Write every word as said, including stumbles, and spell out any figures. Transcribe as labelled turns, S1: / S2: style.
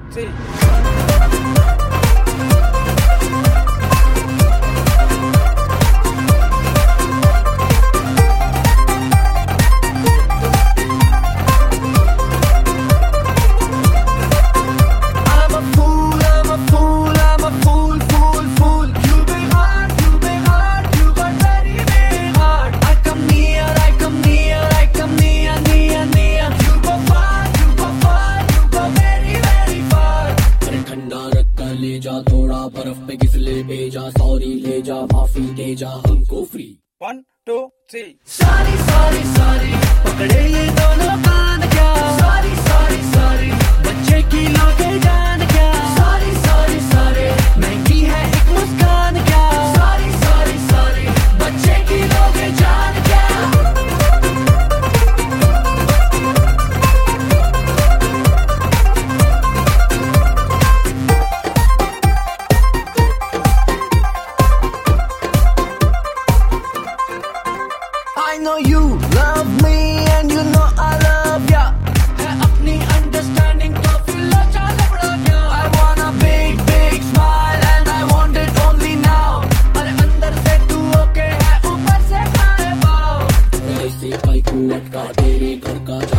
S1: three.
S2: ले जा थोड़ा बर्फ पे घिसले भेजा, सॉरी ले जा माफी दे जा हमको free.
S1: One two three.
S2: Sorry sorry sorry पकड़े ये दोनों कान क्या, सॉरी सॉरी सॉरी बच्चे की लोगे जान क्या, सॉरी सॉरी सॉरी महंगी है एक मुस्कान क्या, सॉरी सॉरी सॉरी बच्चे की लोगे जान क्या। I know you love me and you know I love ya. है अपनी understanding तो फिर लो चाल बड़ा क्या। I want a big big smile and I want it only now. अरे अंदर से तू okay है ऊपर से खाए पाओ। ऐसे भाई को अटका तेरे घर का